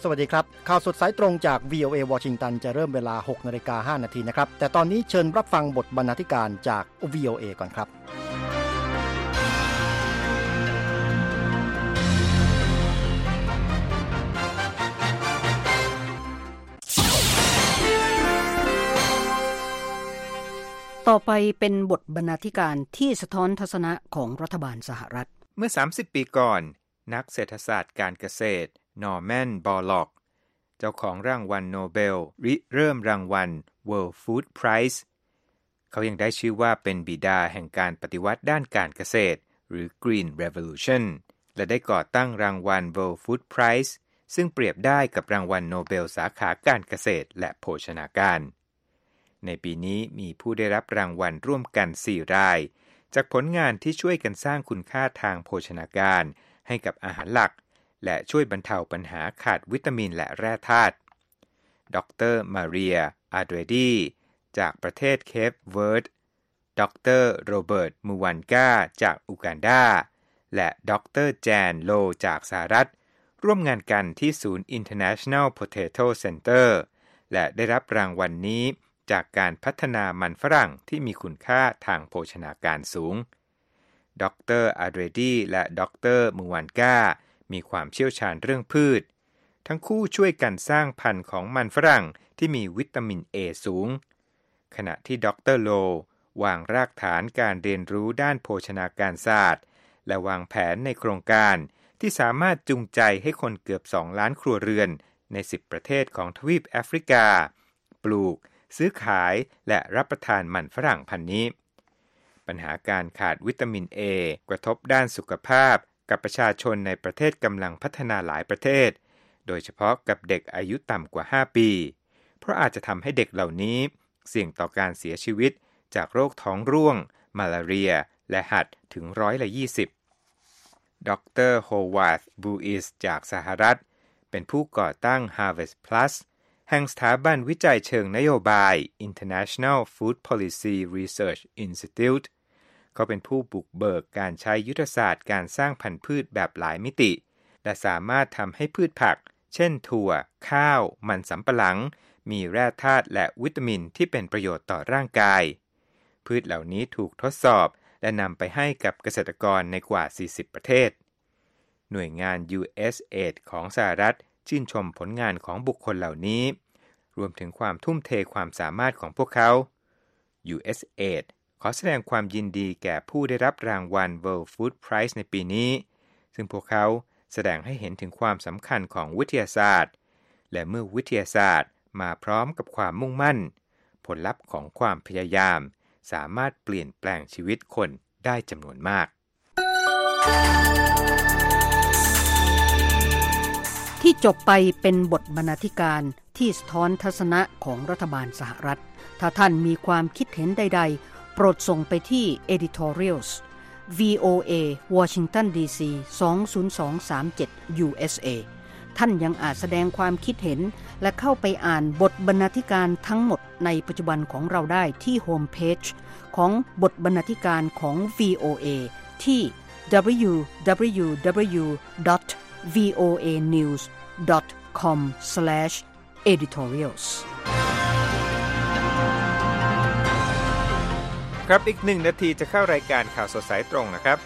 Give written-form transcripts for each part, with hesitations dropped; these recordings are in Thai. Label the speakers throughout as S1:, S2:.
S1: สวัสดีครับข่าวสดสายตรงจาก VOA วอชิงตันจะเริ่มเวลา 6:05 น.นะครับแต่ตอนนี้เชิญรับฟังบทบรรณาธิการจาก VOA ก่อนครับ
S2: ต่อไปเป็นบทบรรณาธิการที่สะท้อนทัศนะของรัฐบาลสหรัฐ
S3: เมื่อ30 ปีก่อนนักเศรษฐศาสตร์การเกษตรนอร์แมน บอร์ล็อกเจ้าของรางวัลโนเบลริเริ่มรางวัล World Food Prize เขายังได้ชื่อว่าเป็นบิดาแห่งการปฏิวัติด้านการเกษตรหรือ Green Revolution และได้ก่อตั้งรางวัล World Food Prize ซึ่งเปรียบได้กับรางวัลโนเบลสาขาการเกษตรและโภชนาการในปีนี้มีผู้ได้รับรางวัลร่วมกัน4 รายจากผลงานที่ช่วยกันสร้างคุณค่าทางโภชนาการให้กับอาหารหลักและช่วยบรรเทาปัญหาขาดวิตามินและแร่ธาตุดร.มาเรีย อาเดรดีจากประเทศเคปเวิร์ดดร.โรเบิร์ต มูวันกาจากอูกันดาและดร.แจน โลจากสหรัฐร่วมงานกันที่ศูนย์ International Potato Center และได้รับรางวัลนี้จากการพัฒนามันฝรั่งที่มีคุณค่าทางโภชนาการสูงดร.อาเดรดีและดร.มูวันกามีความเชี่ยวชาญเรื่องพืชทั้งคู่ช่วยกันสร้างพันธุ์ของมันฝรั่งที่มีวิตามิน A สูงขณะที่ดร.โลวางรากฐานการเรียนรู้ด้านโภชนาการศาสตร์และวางแผนในโครงการที่สามารถจูงใจให้คนเกือบ2 ล้านครัวเรือนใน10 ประเทศของทวีปแอฟริกาปลูกซื้อขายและรับประทานมันฝรั่งพันธุ์นี้ปัญหาการขาดวิตามิน A กระทบด้านสุขภาพกับประชาชนในประเทศกำลังพัฒนาหลายประเทศโดยเฉพาะกับเด็กอายุต่ำกว่า5 ปีเพราะอาจจะทำให้เด็กเหล่านี้เสี่ยงต่อการเสียชีวิตจากโรคท้องร่วงมาลาเรียและหัดถึง20%ดร.โฮวาร์ด บูอิสจากสหรัฐเป็นผู้ก่อตั้ง Harvest Plusแห่งสถาบันวิจัยเชิงนโยบาย International Food Policy Research Institute เขาเป็นผู้บุกเบิกการใช้ยุทธศาสตร์การสร้างพันธุ์พืชแบบหลายมิติและสามารถทำให้พืชผักเช่นถั่วข้าวมันสำปะหลังมีแร่ธาตุและวิตามินที่เป็นประโยชน์ต่อร่างกายพืชเหล่านี้ถูกทดสอบและนำไปให้กับเกษตรกรในกว่า40 ประเทศหน่วยงาน USAID ของสหรัฐชื่นชมผลงานของบุคคลเหล่านี้รวมถึงความทุ่มเทความสามารถของพวกเขา USAID ขอแสดงความยินดีแก่ผู้ได้รับรางวัล World Food Prize ในปีนี้ซึ่งพวกเขาแสดงให้เห็นถึงความสำคัญของวิทยาศาสตร์และเมื่อวิทยาศาสตร์มาพร้อมกับความมุ่งมั่นผลลัพธ์ของความพยายามสามารถเปลี่ยนแปลงชีวิตคนได้จำนวนมาก
S2: ที่จบไปเป็นบทบรรณาธิการที่สะท้อนทัศนะของรัฐบาลสหรัฐถ้าท่านมีความคิดเห็นใดๆโปรดส่งไปที่ editorials VOA Washington DC 20237 USA ท่านยังอาจแสดงความคิดเห็นและเข้าไปอ่านบทบรรณาธิการทั้งหมดในปัจจุบันของเราได้ที่โฮมเพจของบทบรรณาธิการของ VOA ที่ www.voanews.com/editorials
S3: ครับอีก1 นาทีจะเข้ารายการข่าวสดสายตรงนะครับ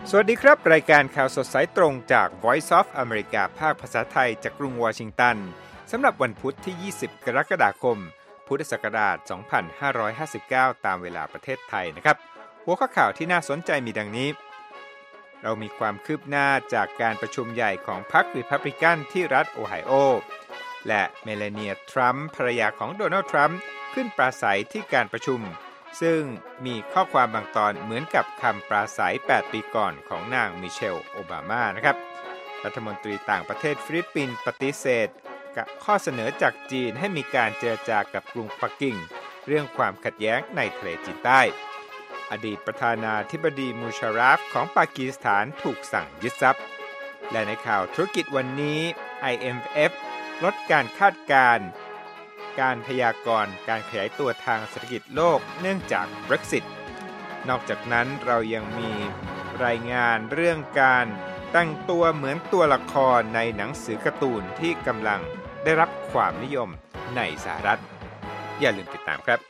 S3: สวัสดีครับรายการข่าวสดสายตรงจาก Voice of America ภาคภาษาไทยจากกรุงวอชิงตันสำหรับวันพุธที่ 20 กรกฎาคม พุทธศักราช 2559 ตามเวลาประเทศไทยนะครับหัวข้อข่าวที่น่าสนใจมีดังนี้เรามีความคืบหน้าจากการประชุมใหญ่ของพรรครีพับลิกันที่รัฐโอไฮโอและเมลานีทรัมป์ภรรยาของโดนัลด์ทรัมป์ขึ้นปราศัยที่การประชุมซึ่งมีข้อความบางตอนเหมือนกับคำปราศัย8ปีก่อนของนางมิเชลโอบามานะครับรัฐมนตรีต่างประเทศฟิลิปปินส์ปฏิเสธกับข้อเสนอจากจีนให้มีการเจรจากับกรุงปักกิ่งเรื่องความขัดแย้งในทะเลจีนใต้อดีตประธานาธิบดีมูชาราฟของปากีสถานถูกสั่งยึดทรัพย์และในข่าวธุรกิจวันนี้ IMF ลดการคาดการณ์การพยากรณ์การขยายตัวทางเศรษฐกิจโลกเนื่องจาก Brexit นอกจากนั้นเรายังมีรายงานเรื่องการแต่งตัวเหมือนตัวละครในหนังสือการ์ตูนที่กำลังได้รับความนิยมในสหรัฐอย่าลืมติดตามครับ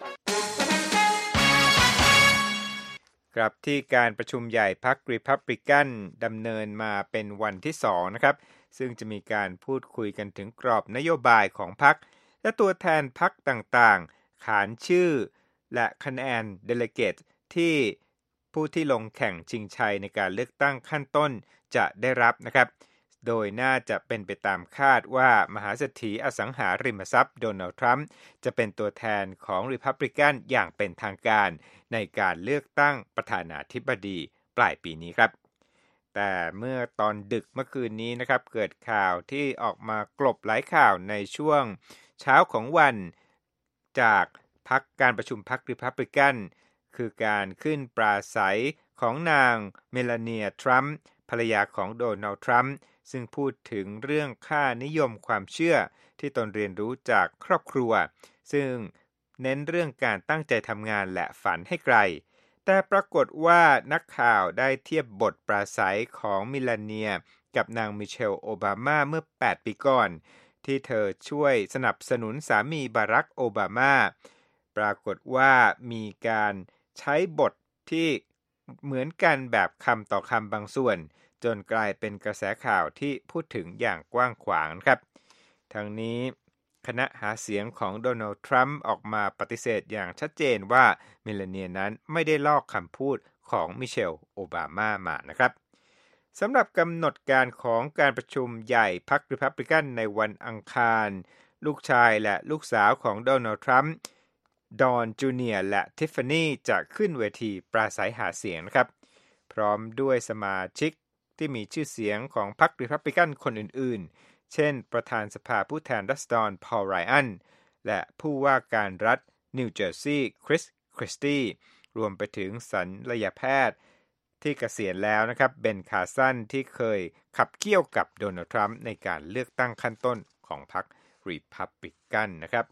S3: ครับที่การประชุมใหญ่พรรครีพับลิกันดำเนินมาเป็นวันที่2นะครับซึ่งจะมีการพูดคุยกันถึงกรอบนโยบายของพรรคและตัวแทนพรรคต่างๆขานชื่อและคะแนนเดลิเกตที่ผู้ที่ลงแข่งชิงชัยในการเลือกตั้งขั้นต้นจะได้รับนะครับโดยน่าจะเป็นไปตามคาดว่ามหาเศรษฐีอสังหาริมทรัพย์โดนัลด์ทรัมป์จะเป็นตัวแทนของรีพับลิกันอย่างเป็นทางการในการเลือกตั้งประธานาธิบดีปลายปีนี้ครับแต่เมื่อตอนดึกเมื่อคืนนี้นะครับเกิดข่าวที่ออกมากลบหลายข่าวในช่วงเช้าของวันจากการประชุมพรรครีพับลิกันคือการขึ้นปราศัยของนางเมลานีทรัมป์ภรรยาของโดนัลด์ทรัมป์ซึ่งพูดถึงเรื่องค่านิยมความเชื่อที่ตนเรียนรู้จากครอบครัวซึ่งเน้นเรื่องการตั้งใจทำงานและฝันให้ไกลแต่ปรากฏว่านักข่าวได้เทียบบทปราศัยของเมลานีกับนางมิเชลโอบามาเมื่อ8ปีก่อนที่เธอช่วยสนับสนุนสามีบารักโอบามาปรากฏว่ามีการใช้บทที่เหมือนกันแบบคำต่อคำบางส่วนจนกลายเป็นกระแสข่าวที่พูดถึงอย่างกว้างขวางครับทั้งนี้คณะหาเสียงของโดนัลด์ทรัมป์ออกมาปฏิเสธอย่างชัดเจนว่าเมลานีนั้นไม่ได้ลอกคำพูดของมิเชลโอบามามานะครับสำหรับกำหนดการของการประชุมใหญ่พรรครีพับลิกันในวันอังคารลูกชายและลูกสาวของโดนัลด์ทรัมป์ดอนจูเนียร์และทิฟฟานี่จะขึ้นเวทีปราศัยหาเสียงนะครับพร้อมด้วยสมาชิกที่มีชื่อเสียงของพรรครีพับลิกันคนอื่นๆเช่นประธานสภาผู้แทนราษฎรพอลไรอันและผู้ว่าการรัฐนิวเจอร์ซีย์คริสคริสตี้รวมไปถึงศัลยแพทย์ที่เกษียณแล้วนะครับเบนคาร์สันที่เคยขับเคี่ยวกับโดนัลด์ทรัมป์ในการเลือกตั้งขั้นต้นของพรรครีพับลิกันนะครับ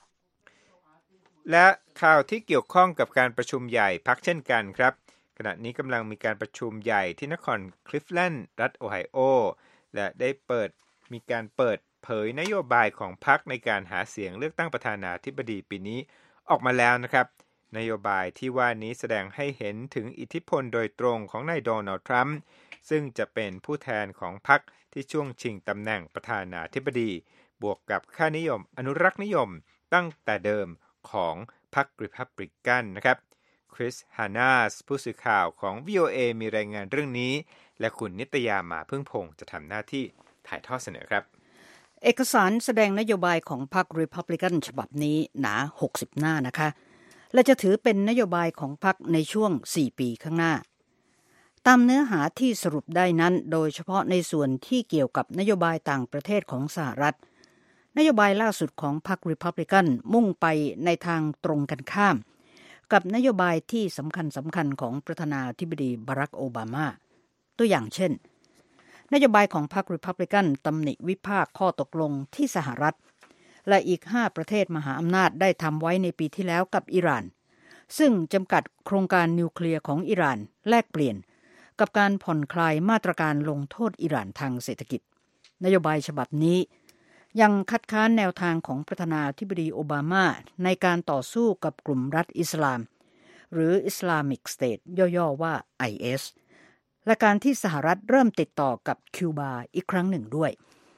S3: และข่าวที่เกี่ยวข้องกับการประชุมใหญ่พรรคเช่นกันครับขณะนี้กำลังมีการประชุมใหญ่ที่นครคลิฟแลนด์รัฐโอไฮโอและได้มีการเปิดเผยนโยบายของพรรคในการหาเสียงเลือกตั้งประธานาธิบดีปีนี้ออกมาแล้วนะครับนโยบายที่ว่านี้แสดงให้เห็นถึงอิทธิพลโดยตรงของนายโดนัลด์ทรัมป์ซึ่งจะเป็นผู้แทนของพรรคที่ช่วงชิงตำแหน่งประธานาธิบดีบวกกับค่านิยมอนุรักษ์นิยมตั้งแต่เดิมของพรรครีพับลิกันนะครับคริสฮานาสผู้สื่อข่าวของ VOA มีรายงานเรื่องนี้และคุณนิตยามาพึ่งพงษ์จะทำหน้าที่ถ่ายทอดเสนอครับ
S2: เอกสารแสดงนโยบายของพรรครีพับลิกันฉบับนี้หนา60หน้านะคะและจะถือเป็นนโยบายของพรรคในช่วง4ปีข้างหน้าตามเนื้อหาที่สรุปได้นั้นโดยเฉพาะในส่วนที่เกี่ยวกับนโยบายต่างประเทศของสหรัฐนโยบายล่าสุดของพรรครีพับลิกันมุ่งไปในทางตรงกันข้ามกับนโยบายที่สำคัญของประธานาธิบดีบารักโอบามาตัวอย่างเช่นนโยบายของพรรครีพับลิกันตำหนิวิพากษ์ข้อตกลงที่สหรัฐและอีก5ประเทศมหาอำนาจได้ทำไว้ในปีที่แล้วกับอิหร่านซึ่งจำกัดโครงการนิวเคลียร์ของอิหร่านแลกเปลี่ยนกับการผ่อนคลายมาตรการลงโทษอิหร่านทางเศรษฐกิจนโยบายฉบับนี้ยังคัดค้านแนวทางของประธานาธิบดีโอบามาในการต่อสู้กับกลุ่มรัฐอิสลามหรือ Islamic State ย่อๆว่า IS และการที่สหรัฐเริ่มติดต่อกับคิวบาอีกครั้งหนึ่งด้วย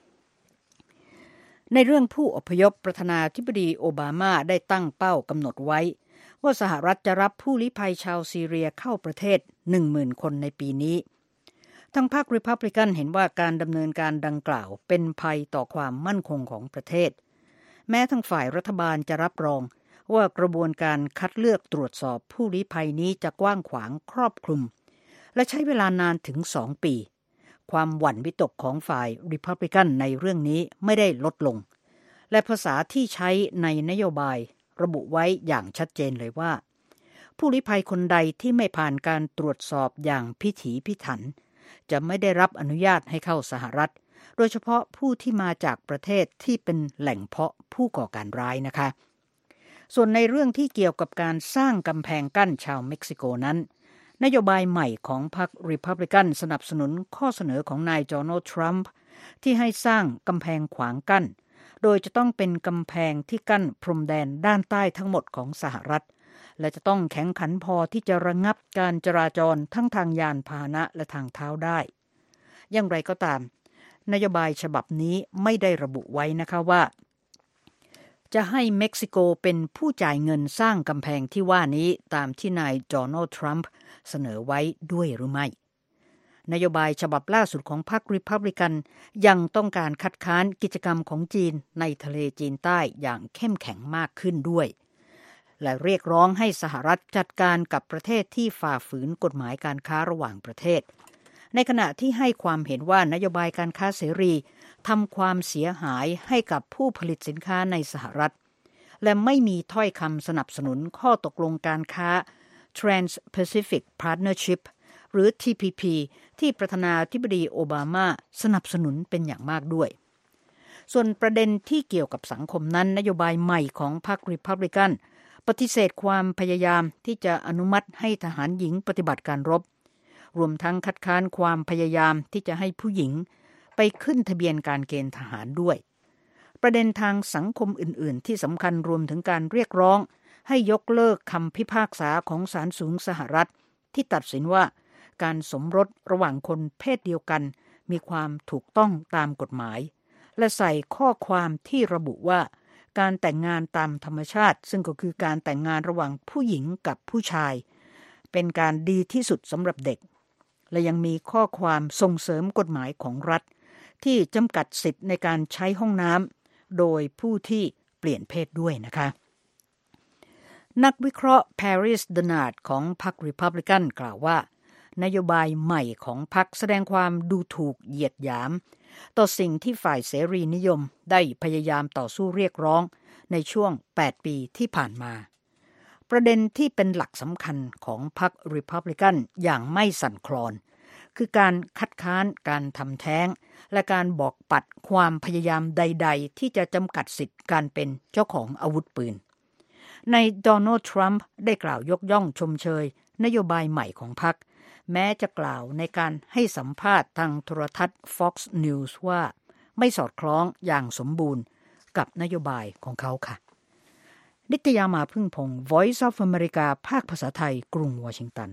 S2: ในเรื่องผู้อพยพประธานาธิบดีโอบามาได้ตั้งเป้ากำหนดไว้ว่าสหรัฐจะรับผู้ลี้ภัยชาวซีเรียเข้าประเทศ 10,000 คนในปีนี้ทางพรรครีพับลิกันเห็นว่าการดำเนินการดังกล่าวเป็นภัยต่อความมั่นคงของประเทศแม้ทั้งฝ่ายรัฐบาลจะรับรองว่ากระบวนการคัดเลือกตรวจสอบผู้ลี้ภัยนี้จะกว้างขวางครอบคลุมและใช้เวลานานถึง2 ปีความหวั่นวิตกของฝ่ายรีพับลิกันในเรื่องนี้ไม่ได้ลดลงและภาษาที่ใช้ในนโยบายระบุไว้อย่างชัดเจนเลยว่าผู้ลี้ภัยคนใดที่ไม่ผ่านการตรวจสอบอย่างพิถีพิถันจะไม่ได้รับอนุญาตให้เข้าสหรัฐโดยเฉพาะผู้ที่มาจากประเทศที่เป็นแหล่งเพาะผู้ก่อการร้ายนะคะส่วนในเรื่องที่เกี่ยวกับการสร้างกำแพงกั้นชาวเม็กซิโกนั้นนโยบายใหม่ของพรรครีพับลิกันสนับสนุนข้อเสนอของนายโดนัลด์ทรัมป์ที่ให้สร้างกำแพงขวางกั้นโดยจะต้องเป็นกำแพงที่กั้นพรมแดนด้านใต้ทั้งหมดของสหรัฐและจะต้องแข็งขันพอที่จะระงับการจราจรทั้งทางยานพาหนะและทางเท้าได้อย่างไรก็ตามนโยบายฉบับนี้ไม่ได้ระบุไว้นะคะว่าจะให้เม็กซิโกเป็นผู้จ่ายเงินสร้างกำแพงที่ว่านี้ตามที่นายโดนัลด์ทรัมป์เสนอไว้ด้วยหรือไม่นโยบายฉบับล่าสุดของพรรครีพับลิกันยังต้องการคัดค้านกิจกรรมของจีนในทะเลจีนใต้อย่างเข้มแข็งมากขึ้นด้วยและเรียกร้องให้สหรัฐจัดการกับประเทศที่ฝ่าฝืนกฎหมายการค้าระหว่างประเทศในขณะที่ให้ความเห็นว่านโยบายการค้าเสรีทำความเสียหายให้กับผู้ผลิตสินค้าในสหรัฐและไม่มีถ้อยคำสนับสนุนข้อตกลงการค้า Trans-Pacific Partnership หรือ TPP ที่ประธานาธิบดีโอบามาสนับสนุนเป็นอย่างมากด้วยส่วนประเด็นที่เกี่ยวกับสังคมนั้นนโยบายใหม่ของพรรครีพับลิกันปฏิเสธความพยายามที่จะอนุมัติให้ทหารหญิงปฏิบัติการรบรวมทั้งคัดค้านความพยายามที่จะให้ผู้หญิงไปขึ้นทะเบียนการเกณฑ์ทหารด้วยประเด็นทางสังคมอื่นๆที่สำคัญรวมถึงการเรียกร้องให้ยกเลิกคำพิพากษาของศาลสูงสหรัฐที่ตัดสินว่าการสมรสระหว่างคนเพศเดียวกันมีความถูกต้องตามกฎหมายและใส่ข้อความที่ระบุว่าการแต่งงานตามธรรมชาติซึ่งก็คือการแต่งงานระหว่างผู้หญิงกับผู้ชายเป็นการดีที่สุดสำหรับเด็กและยังมีข้อความส่งเสริมกฎหมายของรัฐที่จำกัดสิทธิ์ในการใช้ห้องน้ำโดยผู้ที่เปลี่ยนเพศด้วยนะคะนักวิเคราะห์แพรริสเดนาร์ดของพรรครีพับลิกันกล่าวว่านโยบายใหม่ของพรรคแสดงความดูถูกเหยียดหยามต่อสิ่งที่ฝ่ายเสรีนิยมได้พยายามต่อสู้เรียกร้องในช่วง8 ปีที่ผ่านมาประเด็นที่เป็นหลักสำคัญของพรรครีพับลิกันอย่างไม่สั่นคลอนคือการคัดค้านการทำแท้งและการบอกปัดความพยายามใดๆที่จะจำกัดสิทธิการเป็นเจ้าของอาวุธปืนในโดนัลด์ทรัมป์ได้กล่าวยกย่องชมเชยนโยบายใหม่ของพรรคแม้จะกล่าวในการให้สัมภาษณ์ทางโทรทัศน์ Fox News ว่าไม่สอดคล้องอย่างสมบูรณ์กับนโยบายของเขาค่ะนิตยามาพึ่งพงศ์ Voice of America ภาคภาษาไทยกรุงวอชิงตัน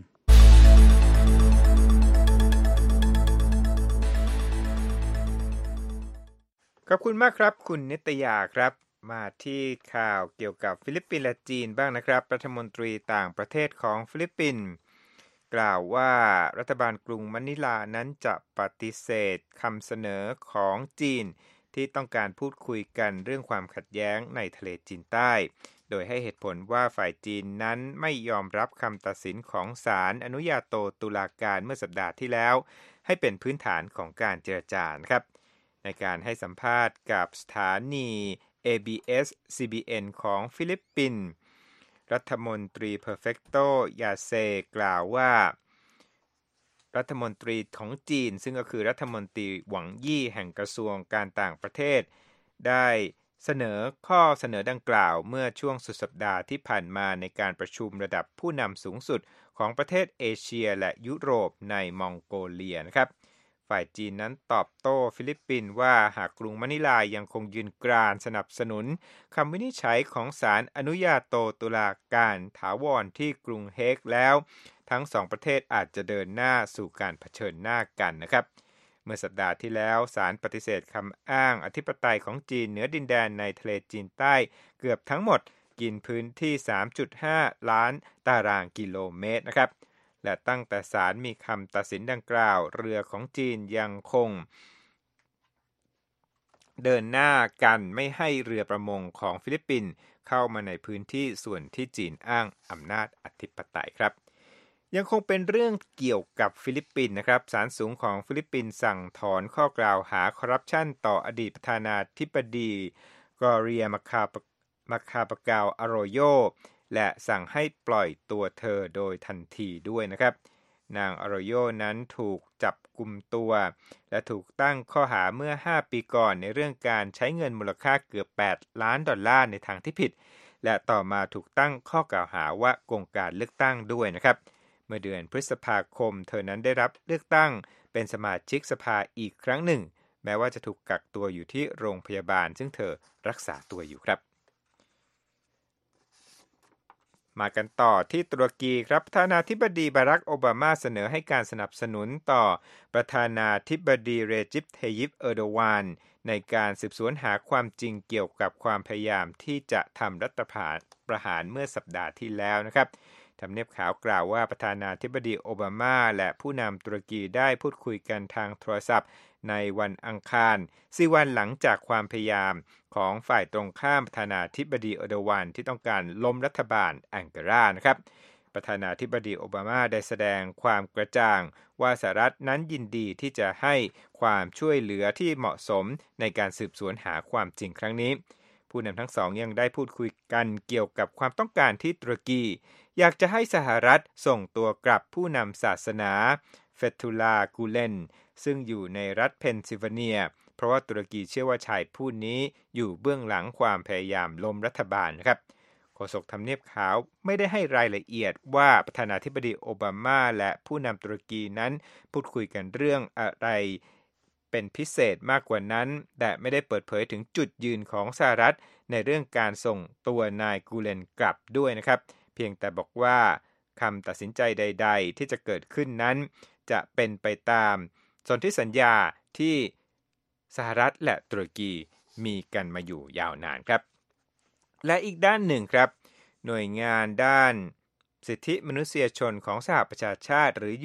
S3: ขอบคุณมากครับคุณนิตยาครับมาที่ข่าวเกี่ยวกับฟิลิปปินส์และจีนบ้างนะครับรัฐมนตรีต่างประเทศของฟิลิปปินส์กล่าวว่ารัฐบาลกรุงมะนิลานั้นจะปฏิเสธคำเสนอของจีนที่ต้องการพูดคุยกันเรื่องความขัดแย้งในทะเลจีนใต้โดยให้เหตุผลว่าฝ่ายจีนนั้นไม่ยอมรับคำตัดสินของศาลอนุญาโตตุลาการเมื่อสัปดาห์ที่แล้วให้เป็นพื้นฐานของการเจรจาครับในการให้สัมภาษณ์กับสถานี ABS-CBN ของฟิลิปปินส์รัฐมนตรีเพอร์เฟกโตยาเซกล่าวว่ารัฐมนตรีของจีนซึ่งก็คือรัฐมนตรีหวังยี่แห่งกระทรวงการต่างประเทศได้เสนอข้อเสนอดังกล่าวเมื่อช่วงสุดสัปดาห์ที่ผ่านมาในการประชุมระดับผู้นำสูงสุดของประเทศเอเชียและยุโรปในมองโกเลียนะครับฝ่ายจีนนั้นตอบโต้ฟิลิปปินส์ว่าหากกรุงมะนิลายังคงยืนกรานสนับสนุนคำวินิจฉัยของศาลอนุญาโตตุลาการถาวรที่กรุงเฮกแล้วทั้งสองประเทศอาจจะเดินหน้าสู่การเผชิญหน้ากันนะครับเมื่อสัปดาห์ที่แล้วศาลปฏิเสธคำอ้างอธิปไตยของจีนเหนือดินแดนในทะเลจีนใต้เกือบทั้งหมดกินพื้นที่ 3.5 ล้านตารางกิโลเมตรนะครับและตั้งแต่ศาลมีคำตัดสินดังกล่าวเรือของจีนยังคงเดินหน้ากันไม่ให้เรือประมงของฟิลิปปินส์เข้ามาในพื้นที่ส่วนที่จีนอ้างอำนาจอธิปไตยครับยังคงเป็นเรื่องเกี่ยวกับฟิลิปปินส์นะครับศาลสูงของฟิลิปปินส์สั่งถอนข้อกล่าวหาคอร์รัปชันต่ออดีตประธานาธิบดีกอเรียมาคาปากาวอโรโยและสั่งให้ปล่อยตัวเธอโดยทันทีด้วยนะครับนางอโรโยนั้นถูกจับกุมตัวและถูกตั้งข้อหาเมื่อ5ปีก่อนในเรื่องการใช้เงินมูลค่าเกือบ8ล้านดอลลาร์ในทางที่ผิดและต่อมาถูกตั้งข้อกล่าวหาว่าโกงการเลือกตั้งด้วยนะครับเมื่อเดือนพฤษภาคมเธอนั้นได้รับเลือกตั้งเป็นสมาชิกสภาอีกครั้งหนึ่งแม้ว่าจะถูกกักตัวอยู่ที่โรงพยาบาลซึ่งเธอรักษาตัวอยู่ครับมากันต่อที่ตุรกีครับประธานาธิบดีบารักโอบามาเสนอให้การสนับสนุนต่อประธานาธิบดีเรจิป เทยิป เออร์โดวานในการสืบสวนหาความจริงเกี่ยวกับความพยายามที่จะทำรัฐประหารเมื่อสัปดาห์ที่แล้วนะครับทำเนียบขาวกล่าวว่าประธานาธิบดีโอบามาและผู้นำตุรกีได้พูดคุยกันทางโทรศัพท์ในวันอังคาร4 วันหลังจากความพยายามของฝ่ายตรงข้ามประธานาธิบดีเออร์โดวานที่ต้องการล้มรัฐบาลแองการานะครับประธานาธิบดีโอบามาได้แสดงความกระจ่างว่าสหรัฐนั้นยินดีที่จะให้ความช่วยเหลือที่เหมาะสมในการสืบสวนหาความจริงครั้งนี้ผู้นำทั้งสองยังได้พูดคุยกันเกี่ยวกับความต้องการที่ตุรกีอยากจะให้สหรัฐส่งตัวกลับผู้นำศาสนาเฟตุลากูเลนซึ่งอยู่ในรัฐเพนซิลเวเนียเพราะว่าตุรกีเชื่อว่าชายผู้นี้อยู่เบื้องหลังความพยายามล้มรัฐบาลนะครับโฆษกทำเนียบขาวไม่ได้ให้รายละเอียดว่าประธานาธิบดีโอบามาและผู้นำตุรกีนั้นพูดคุยกันเรื่องอะไรเป็นพิเศษมากกว่านั้นแต่ไม่ได้เปิดเผยถึงจุดยืนของสหรัฐในเรื่องการส่งตัวนายกูเลนกลับด้วยนะครับเพียงแต่บอกว่าคำตัดสินใจใดๆที่จะเกิดขึ้นนั้นจะเป็นไปตามสนธิสัญญาที่สหรัฐและตุรกีมีกันมาอยู่ยาวนานครับและอีกด้านหนึ่งครับหน่วยงานด้านสิทธิมนุษยชนของสหประชาชาติหรือ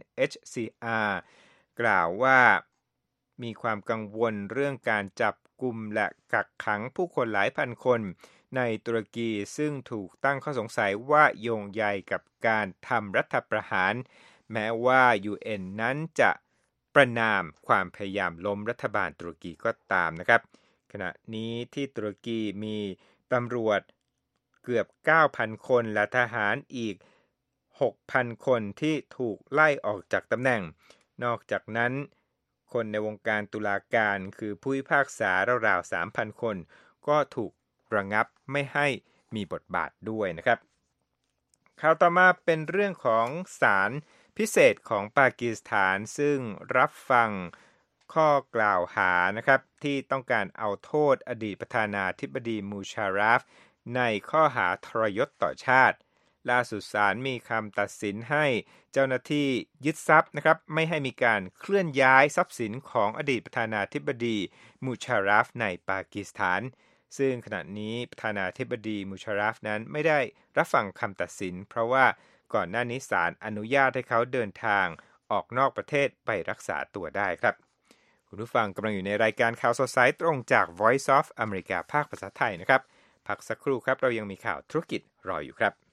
S3: UNHCR กล่าวว่ามีความกังวลเรื่องการจับกุมและกักขังผู้คนหลายพันคนในตุรกีซึ่งถูกตั้งข้อสงสัยว่าโยงใยกับการทำรัฐประหารแม้ว่า UN นั้นจะประณามความพยายามล้มรัฐบาลตุรกีก็ตามนะครับขณะนี้ที่ตุรกีมีตำรวจเกือบ 9,000 คนและทหารอีก 6,000 คนที่ถูกไล่ออกจากตำแหน่งนอกจากนั้นคนในวงการตุลาการคือผู้พิพากษาราวๆ 3,000 คนก็ถูกระงับไม่ให้มีบทบาทด้วยนะครับข่าวต่อมาเป็นเรื่องของศาลพิเศษของปากีสถานซึ่งรับฟังข้อกล่าวหานะครับที่ต้องการเอาโทษอดีตประธานาธิบดีมูชาราฟในข้อหาทรยศต่อชาติล่าสุดศาลมีคำตัดสินให้เจ้าหน้าที่ยึดทรัพย์นะครับไม่ให้มีการเคลื่อนย้ายทรัพย์สินของอดีตประธานาธิบดีมูชาราฟในปากีสถานซึ่งขณะนี้ประธานาธิบดีมูชาราฟนั้นไม่ได้รับฟังคำตัดสินเพราะว่าก่อนหน้านี้ศาลอนุญาตให้เขาเดินทางออกนอกประเทศไปรักษาตัวได้ครับคุณผู้ฟังกำลังอยู่ในรายการข่าวสดสายตรงจาก Voice of America ภาคภาษาไทยนะครับพักสักครู่ครับเรายังมีข่าวธุรกิจรออยู่ครับ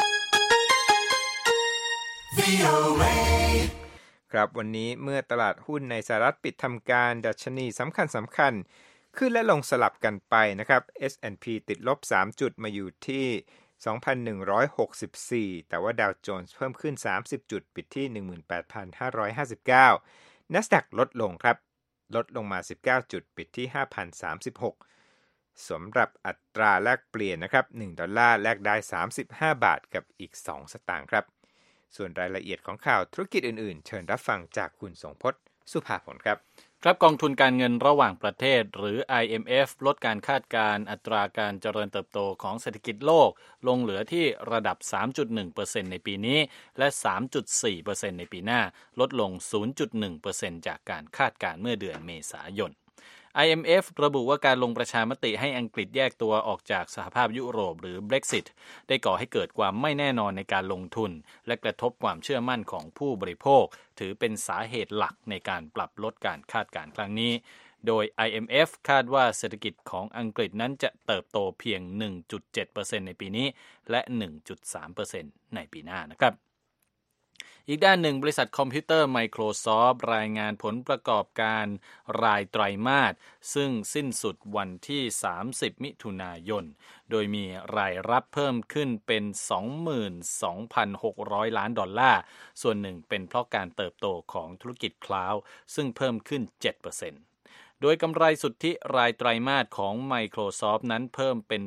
S3: ครับวันนี้เมื่อตลาดหุ้นในสหรัฐปิดทำการดัชนีสำคัญขึ้นและลงสลับกันไปนะครับ S&P ติดลบ3จุดมาอยู่ที่ 2,164 แต่ว่าดาวโจนส์เพิ่มขึ้น30จุดปิดที่ 18,559 NASDAQ ลดลงครับลดลงมา19จุดปิดที่ 5,036 สำหรับอัตราแลกเปลี่ยนนะครับ1ดอลลาร์แลกได้35บาทกับอีก2สตางค์ครับส่วนรายละเอียดของข่าวธุรกิจอื่นๆเชิญรับฟังจากคุณสงพจน์สุภาพลครับ
S4: ครับกองทุนการเงินระหว่างประเทศหรือ IMF ลดการคาดการณ์อัตราการเจริญเติบโตของเศรษฐกิจโลกลงเหลือที่ระดับ 3.1% ในปีนี้และ 3.4% ในปีหน้าลดลง 0.1% จากการคาดการณ์เมื่อเดือนเมษายนIMF ระบุว่าการลงประชามติให้อังกฤษแยกตัวออกจากสหภาพยุโรปหรือ Brexit ได้ก่อให้เกิดความไม่แน่นอนในการลงทุนและกระทบความเชื่อมั่นของผู้บริโภคถือเป็นสาเหตุหลักในการปรับลดการคาดการณ์ครั้งนี้โดย IMF คาดว่าเศรษฐกิจของอังกฤษนั้นจะเติบโตเพียง 1.7% ในปีนี้และ 1.3% ในปีหน้านะครับอีกด้านหนึ่งบริษัทคอมพิวเตอร์ Microsoft รายงานผลประกอบการรายไตรมาสซึ่งสิ้นสุดวันที่30มิถุนายนโดยมีรายรับเพิ่มขึ้นเป็น 22,600 ล้านดอลลาร์ส่วนหนึ่งเป็นเพราะการเติบโตของธุรกิจคลาวด์ซึ่งเพิ่มขึ้น 7%โดยกำไรสุทธิรายไตรมาสของ Microsoft นั้นเพิ่มเป็น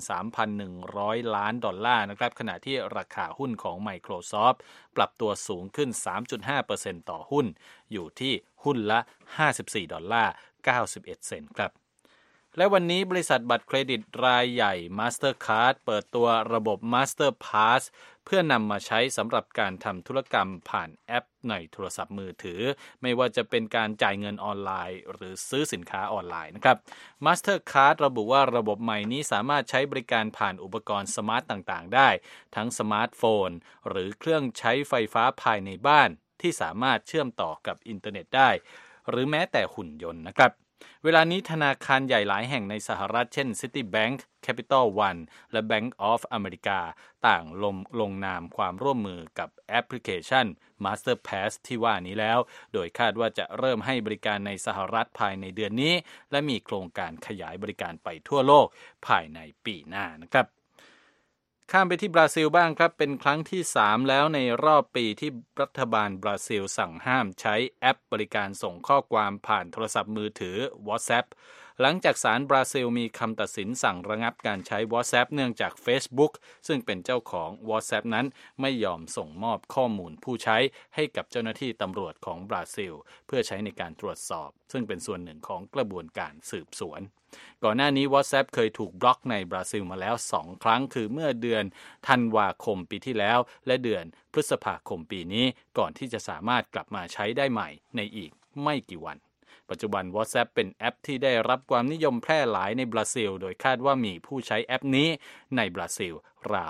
S4: 3,100 ล้านดอลลาร์นะครับขณะที่ราคาหุ้นของ Microsoft ปรับตัวสูงขึ้น 3.5% ต่อหุ้นอยู่ที่หุ้นละ54.91 ดอลลาร์ครับและวันนี้บริษัทบัตรเครดิตรายใหญ่ Mastercard เปิดตัวระบบ Masterpass เพื่อนำมาใช้สำหรับการทำธุรกรรมผ่านแอปในโทรศัพท์มือถือไม่ว่าจะเป็นการจ่ายเงินออนไลน์หรือซื้อสินค้าออนไลน์นะครับ Mastercard ระบุว่าระบบใหม่นี้สามารถใช้บริการผ่านอุปกรณ์สมาร์ตต่างๆได้ทั้งสมาร์ทโฟนหรือเครื่องใช้ไฟฟ้าภายในบ้านที่สามารถเชื่อมต่อกับอินเทอร์เน็ตได้หรือแม้แต่หุ่นยนต์นะครับเวลานี้ธนาคารใหญ่หลายแห่งในสหรัฐเช่น Citibank, Capital One และ Bank of America ต่างลงนามความร่วมมือกับแอปพลิเคชัน Masterpass ที่ว่านี้แล้วโดยคาดว่าจะเริ่มให้บริการในสหรัฐภายในเดือนนี้และมีโครงการขยายบริการไปทั่วโลกภายในปีหน้านะครับข้ามไปที่บราซิลบ้างครับเป็นครั้งที่3แล้วในรอบปีที่รัฐบาลบราซิลสั่งห้ามใช้แอปบริการส่งข้อความผ่านโทรศัพท์มือถือ WhatsApp หลังจากศาลบราซิลมีคำตัดสินสั่งระงับการใช้ WhatsApp เนื่องจาก Facebook ซึ่งเป็นเจ้าของ WhatsApp นั้นไม่ยอมส่งมอบข้อมูลผู้ใช้ให้กับเจ้าหน้าที่ตำรวจของบราซิลเพื่อใช้ในการตรวจสอบซึ่งเป็นส่วนหนึ่งของกระบวนการสืบสวนก่อนหน้านี้ WhatsApp เคยถูกบล็อกในบราซิลมาแล้ว2ครั้งคือเมื่อเดือนธันวาคมปีที่แล้วและเดือนพฤษภาคมปีนี้ก่อนที่จะสามารถกลับมาใช้ได้ใหม่ในอีกไม่กี่วันปัจจุบัน WhatsApp เป็นแอปที่ได้รับความนิยมแพร่หลายในบราซิลโดยคาดว่ามีผู้ใช้แอปนี้ในบราซิลราว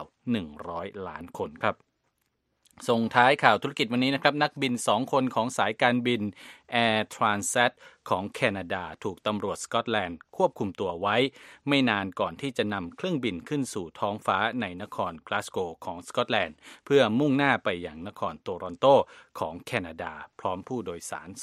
S4: 100 ล้านคนครับส่งท้ายข่าวธุรกิจวันนี้นะครับนักบิน2คนของสายการบิน Air Transat ของแคนาดาถูกตำรวจสกอตแลนด์ควบคุมตัวไว้ไม่นานก่อนที่จะนำเครื่องบินขึ้นสู่ท้องฟ้าในนครกลาสโกว์ของสกอตแลนด์เพื่อมุ่งหน้าไปยังนครโตรอนโตของแคนาดาพร้อมผู้โดยสาร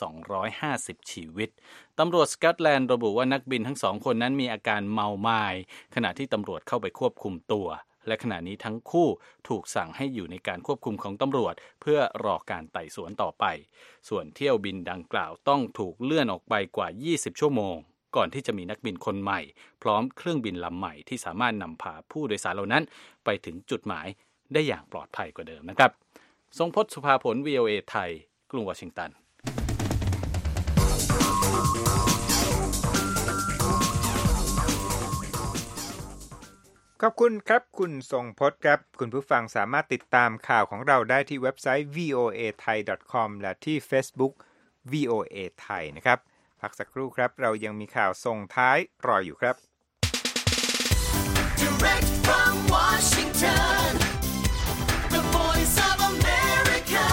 S4: 250ชีวิตตำรวจสกอตแลนด์ระบุว่านักบินทั้ง2คนนั้นมีอาการเมามายขณะที่ตำรวจเข้าไปควบคุมตัวและขณะนี้ทั้งคู่ถูกสั่งให้อยู่ในการควบคุมของตำรวจเพื่อรอการไต่สวนต่อไปส่วนเที่ยวบินดังกล่าวต้องถูกเลื่อนออกไปกว่า20ชั่วโมงก่อนที่จะมีนักบินคนใหม่พร้อมเครื่องบินลำใหม่ที่สามารถนำพาผู้โดยสารเหล่านั้นไปถึงจุดหมายได้อย่างปลอดภัยกว่าเดิมนะครับทรงพจน์ สุภาผล VOA ไทยกรุงวอชิงตัน
S3: ขอบคุณครับคุณทรงพจน์ครับคุณผู้ฟังสามารถติดตามข่าวของเราได้ที่เว็บไซต์ voathai.com และที่ Facebook VOA Thai นะครับพักสักครู่ครับเรายังมีข่าวส่งท้ายรออยู่ครับ Direct from Washington, the voice of America,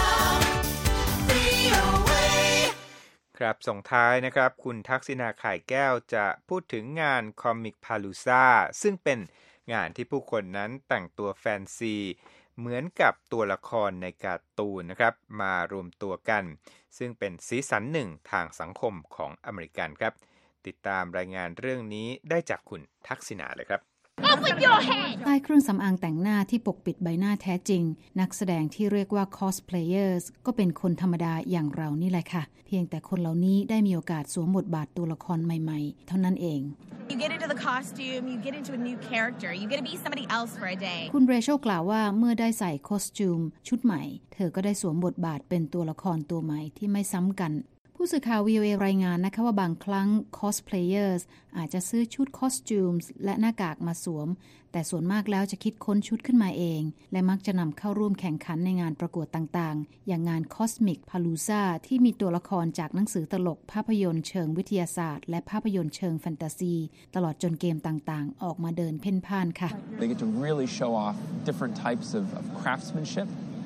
S3: VOA ครับส่งท้ายนะครับคุณทักษิณาข่ายแก้วจะพูดถึงงานคอมิกพาลูซ่าซึ่งเป็นงานที่ผู้คนนั้นแต่งตัวแฟนซีเหมือนกับตัวละครในการ์ตูนนะครับมารวมตัวกันซึ่งเป็นสีสันหนึ่งทางสังคมของอเมริกันครับติดตามรายงานเรื่องนี้ได้จากคุณทักษิณาเลยครับ
S5: ใต้เครื่องสำอางแต่งหน้าที่ปกปิดใบหน้าแท้จริงนักแสดงที่เรียกว่า cosplayers ก็เป็นคนธรรมดาอย่างเรานี่แหละค่ะเพียงแต่คนเหล่านี้ได้มีโอกาสสวมบทบาทตัวละครใหม่ๆเท่านั้นเอง
S6: You get into the costume, you get into a new character, you get to be somebody else for a day
S5: คุณเรเชลกล่าวว่าเมื่อได้ใส่คอสตูมชุดใหม่เธอก็ได้สวมบทบาทเป็นตัวละครตัวใหม่ที่ไม่ซ้ำกันผผู้สื่อข่าว VOA รายงานนะคะว่าบางครั้ง cosplayers อาจจะซื้อชุด costumes และหน้ากากมาสวมแต่ส่วนมากแล้วจะคิดค้นชุดขึ้นมาเองและมักจะนำเข้าร่วมแข่งขันในงานประกวดต่างๆอย่างงาน Cosmic Palooza ที่มีตัวละครจากหนังสือตลกภาพยนตร์เชิงวิทยาศาสตร์และภาพยนตร์เชิงแฟนตาซีตลอดจนเกมต่างๆออกมาเดินเพ่นพ่านค่ะ
S7: They get to really show off different types of craftsmanship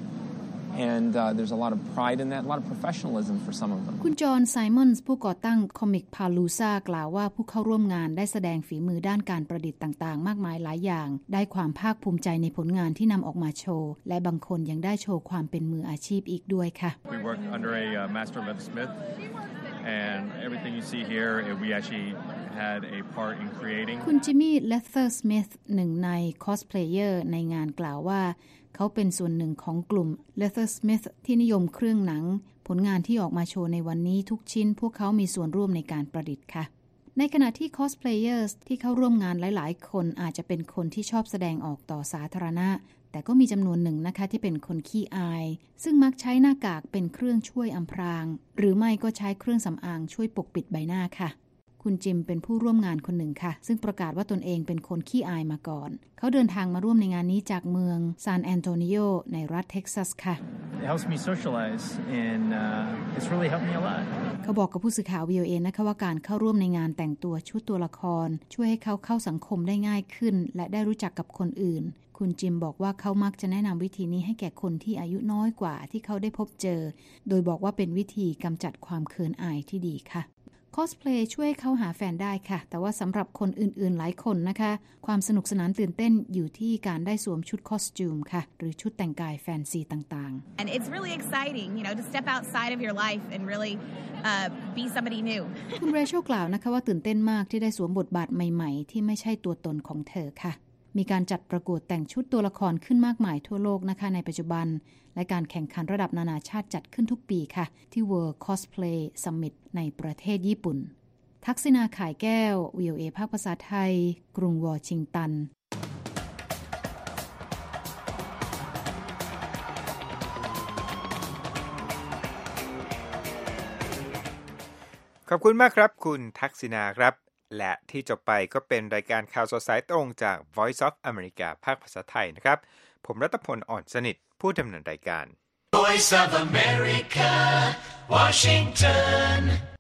S7: and there's a lot of pride in that, a lot of professionalism for some of them.
S5: คุณจอห์นไซมอนส์ผู้ก่อตั้ง Comic Palooza กล่าวว่าผู้เข้าร่วมงานได้แสดงฝีมือด้านการประดิษฐ์ต่างๆมากมายหลายอย่างได้ความภาคภูมิใจในผลงานที่นำออกมาโชว์และบางคนยังได้โชว์ความเป็นมืออาชีพอีกด้วยค่ะ
S8: We work under a master leathersmith and everything you see here we actually had a part in creating
S5: คุณจิมมี่ เลเธอร์สมิธหนึ่งในคอสเพลเยอร์ในงานกล่าวว่าเขาเป็นส่วนหนึ่งของกลุ่ม Leathersmith ที่นิยมเครื่องหนังผลงานที่ออกมาโชว์ในวันนี้ทุกชิ้นพวกเขามีส่วนร่วมในการประดิษฐ์ค่ะในขณะที่ cosplayers ที่เข้าร่วมงานหลายๆคนอาจจะเป็นคนที่ชอบแสดงออกต่อสาธารณะแต่ก็มีจำนวนหนึ่งนะคะที่เป็นคนขี้อายซึ่งมักใช้หน้ากากเป็นเครื่องช่วยอำพรางหรือไม่ก็ใช้เครื่องสำอางช่วยปกปิดใบหน้าค่ะคุณจิมเป็นผู้ร่วมงานคนหนึ่งค่ะซึ่งประกาศว่าตนเองเป็นคนขี้อายมาก่อนเขาเดินทางมาร่วมในงานนี้จากเมืองซานแอนโตนิโอในรัฐเท็กซัสค่ะ
S8: It helps me socialize and it's really helped me a lot
S5: เขาบอกกับผู้สื่อข่าว VOA นะคะว่าการเข้าร่วมในงานแต่งตัวชุดตัวละครช่วยให้เขาเข้าสังคมได้ง่ายขึ้นและได้รู้จักกับคนอื่นคุณจิมบอกว่าเขามักจะแนะนำวิธีนี้ให้แก่คนที่อายุน้อยกว่าที่เขาได้พบเจอโดยบอกว่าเป็นวิธีกำจัดความเขินอายที่ดีค่ะคอสเพลย์ช่วยเขาหาแฟนได้ค่ะแต่ว่าสำหรับคนอื่นๆหลายคนนะคะความสนุกสนานตื่นเต้นอยู่ที่การได้สวมชุดคอสตูมค่ะหรือชุดแต่งกายแฟนซีต่างๆ
S6: And it's really exciting, you know, to step outside of your life and really be somebody new.
S5: คุณเรเชลกล่าวนะคะว่าตื่นเต้นมากที่ได้สวมบทบาทใหม่ๆที่ไม่ใช่ตัวตนของเธอค่ะมีการจัดประกวดแต่งชุดตัวละครขึ้นมากมายทั่วโลกนะคะในปัจจุบันและการแข่งขันระดับนานาชาติจัดขึ้นทุกปีค่ะที่ World Cosplay Summit ในประเทศญี่ปุ่นทักษิณาข่ายแก้ว VOA ภาคภาษาไทยกรุงวอชิงตัน
S3: ขอบคุณมากครับคุณทักษิณาครับและที่จบไปก็เป็นรายการข่าวสดสายตรงจาก Voice of America ภาคภาษาไทยนะครับผมรัตพล อ่อนสนิทผู้ดำเนินรายการ
S9: Voice of America Washington